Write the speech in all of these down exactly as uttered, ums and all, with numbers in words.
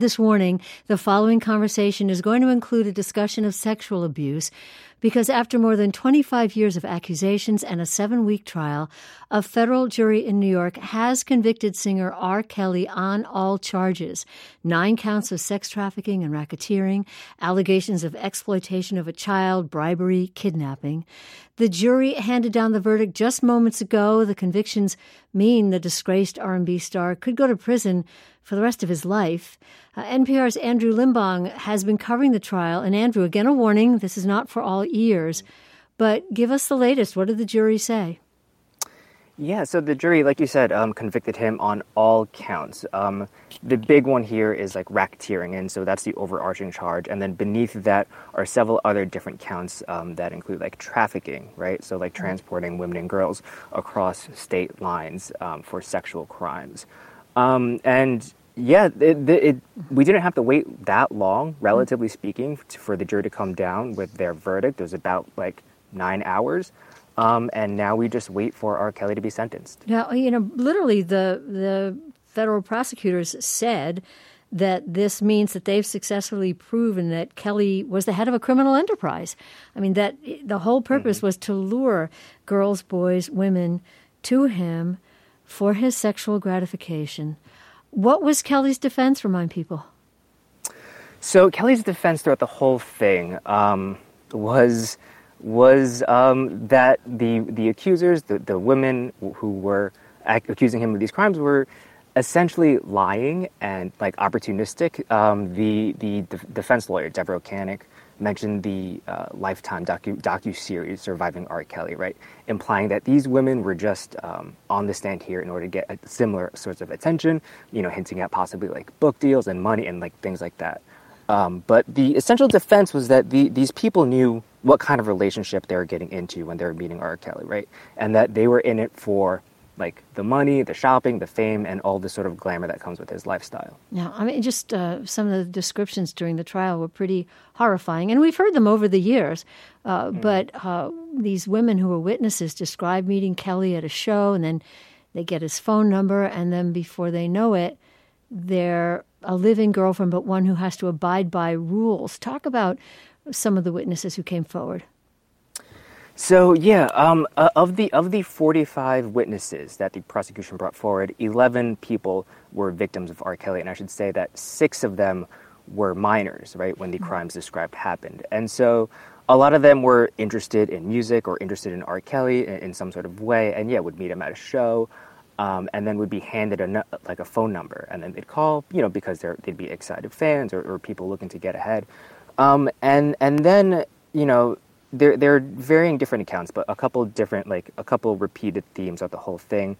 This warning, the following conversation is going to include a discussion of sexual abuse because after more than twenty-five years of accusations and a seven-week trial, a federal jury in New York has convicted singer R. Kelly on all charges. Nine counts of sex trafficking and racketeering, allegations of exploitation of a child, bribery, kidnapping. The jury handed down the verdict just moments ago. The convictions mean the disgraced R and B star could go to prison for the rest of his life. Uh, N P R's Andrew Limbong has been covering the trial. And Andrew, again, a warning, this is not for all ears. But give us the latest. What did the jury say? Yeah, so the jury, like you said, um, convicted him on all counts. Um, the big one here is like racketeering, and so that's the overarching charge. And then beneath that are several other different counts um, that include like trafficking, right? So like transporting women and girls across state lines um, for sexual crimes. Um, and yeah, it, it, we didn't have to wait that long, relatively speaking, for the jury to come down with their verdict. It was about like nine hours. Um, and now we just wait for R. Kelly to be sentenced. Now, you know, literally the the federal prosecutors said that this means that they've successfully proven that Kelly was the head of a criminal enterprise. I mean, that the whole purpose mm-hmm. was to lure girls, boys, women to him for his sexual gratification. What was Kelly's defense, remind people? So Kelly's defense throughout the whole thing um, was... was um, that the the accusers, the, the women who were ac- accusing him of these crimes were essentially lying and like opportunistic. Um, the the de- defense lawyer, Deborah O'Canick, mentioned the uh, Lifetime docu docu-series Surviving R. Kelly, right? Implying that these women were just um, on the stand here in order to get a similar sorts of attention, you know, hinting at possibly like book deals and money and like things like that. Um, but the essential defense was that the, these people knew what kind of relationship they were getting into when they were meeting R. Kelly, right? And that they were in it for like the money, the shopping, the fame, and all the sort of glamour that comes with his lifestyle. Now, I mean, just uh, some of the descriptions during the trial were pretty horrifying, and we've heard them over the years. Uh, mm. But uh, these women who were witnesses described meeting Kelly at a show, and then they get his phone number, and then before they know it, they're a living girlfriend, but one who has to abide by rules. Talk about some of the witnesses who came forward. So yeah, um, uh, of the of the forty-five witnesses that the prosecution brought forward, eleven people were victims of R. Kelly, and I should say that six of them were minors, right, when the mm-hmm. crimes described happened. And so a lot of them were interested in music or interested in R. Kelly in, in some sort of way, and yeah, would meet him at a show. Um, and then would be handed a, like a phone number, and then they'd call, you know, because they're, they'd be excited fans or, or people looking to get ahead. Um, and and then, you know, there there are varying different accounts, but a couple different, like a couple repeated themes of the whole thing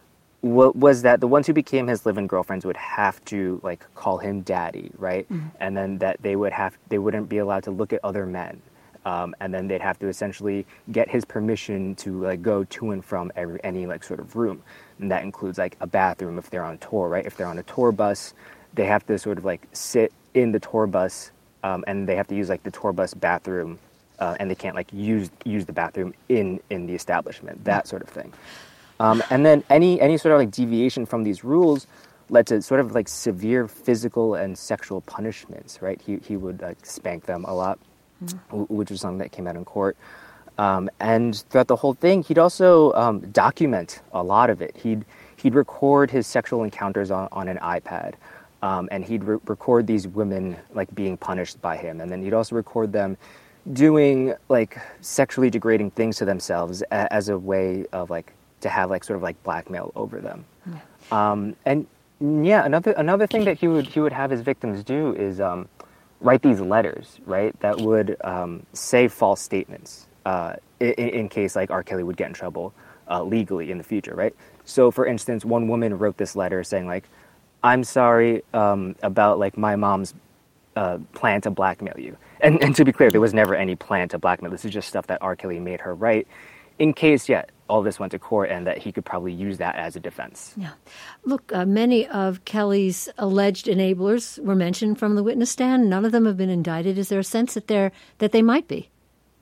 w- was that the ones who became his live-in girlfriends would have to like call him daddy, right? Mm-hmm. And then that they would have they wouldn't be allowed to look at other men. Um, and then they'd have to essentially get his permission to like go to and from every, any like sort of room. And that includes like a bathroom if they're on tour, right? If they're on a tour bus, they have to sort of like sit in the tour bus um, and they have to use like the tour bus bathroom uh, and they can't like use use the bathroom in, in the establishment, that sort of thing. Um, and then any, any sort of like deviation from these rules led to sort of like severe physical and sexual punishments, right? He, he would like spank them a lot. Mm-hmm. Which was something that came out in court. Um, and throughout the whole thing, he'd also um, document a lot of it. He'd he'd record his sexual encounters on, on an iPad, um, and he'd re- record these women like being punished by him. And then he'd also record them doing like sexually degrading things to themselves a- as a way of like to have like sort of like blackmail over them. Mm-hmm. Um, and yeah, another another thing that he would he would have his victims do is Um, write these letters, right, that would um, say false statements uh, in, in case, like, R. Kelly would get in trouble uh, legally in the future, right? So, for instance, one woman wrote this letter saying, like, I'm sorry um, about, like, my mom's uh, plan to blackmail you. And, and to be clear, there was never any plan to blackmail. This is just stuff that R. Kelly made her write in case, yeah, all this went to court and that he could probably use that as a defense. Yeah. Look, uh, many of Kelly's alleged enablers were mentioned from the witness stand. None of them have been indicted. Is there a sense that they're that they might be?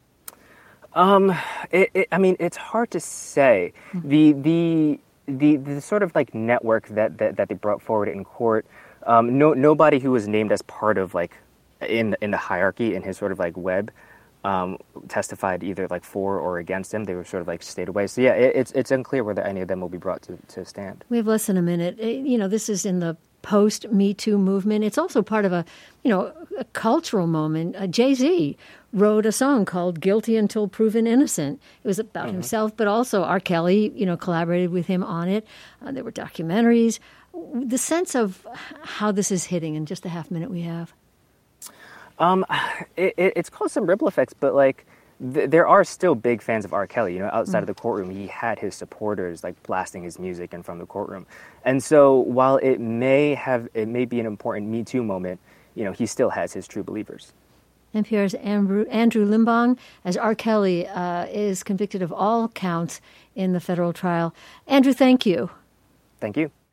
Um, it, it, I mean, it's hard to say. Mm-hmm. The the the the sort of like network that that, that they brought forward in court Um, no, nobody who was named as part of like in in the hierarchy in his sort of like web um, testified either like for or against him. They were sort of like stayed away. So yeah, it, it's it's unclear whether any of them will be brought to, to stand. We have less than a minute. You know, this is in the post Me Too movement. It's also part of a, you know, a cultural moment. Uh, Jay-Z wrote a song called Guilty Until Proven Innocent. It was about mm-hmm. himself, but also R. Kelly, you know, collaborated with him on it. Uh, there were documentaries. The sense of how this is hitting in just the half minute we have. Um, it, it, it's caused some ripple effects, but like th- there are still big fans of R. Kelly. You know, outside mm. of the courtroom, he had his supporters like blasting his music and from the courtroom. And so while it may have, it may be an important Me Too moment, you know, he still has his true believers. N P R's Andrew, Andrew Limbong, as R. Kelly uh, is convicted of all counts in the federal trial. Andrew, thank you. Thank you.